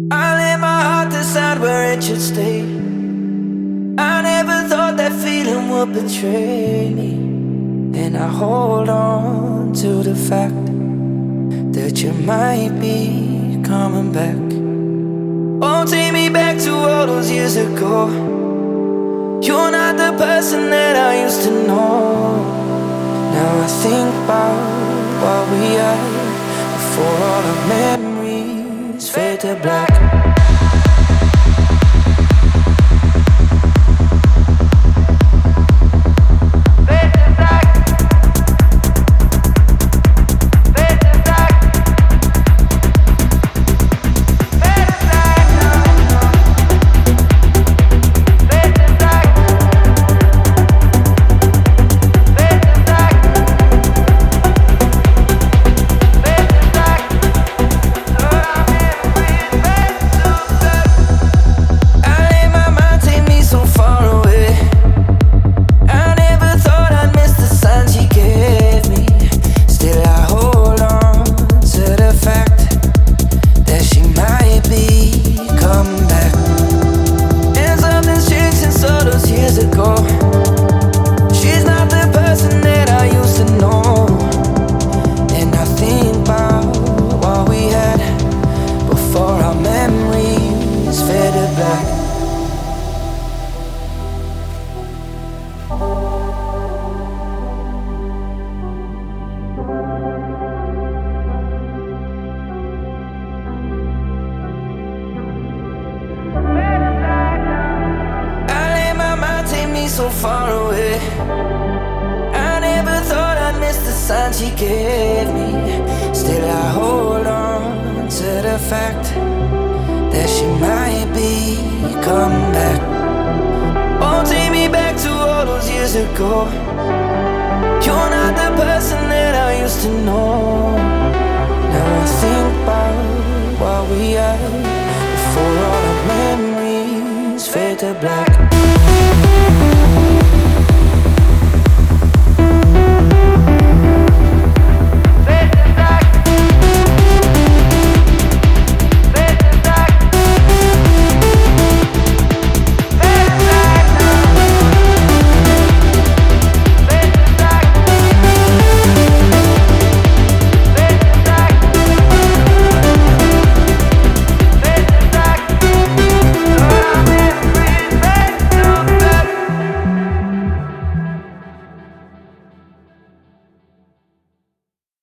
I let my heart decide where it should stay. I never thought that feeling would betray me, and I hold on to the fact that you might be coming back. Oh, take me back to all those years ago. You're not the person that I used to know. Now I think about what we had before all the memories fade to black. She's not the person that I used to know, and I think about what we had before our memories faded black. So far away, I never thought I'd miss the sign she gave me. Still I hold on to the fact that she might be coming back. Oh, take me back to all those years ago. You're not the person that I used to know. Now I think about what we had before all the memories fade to black.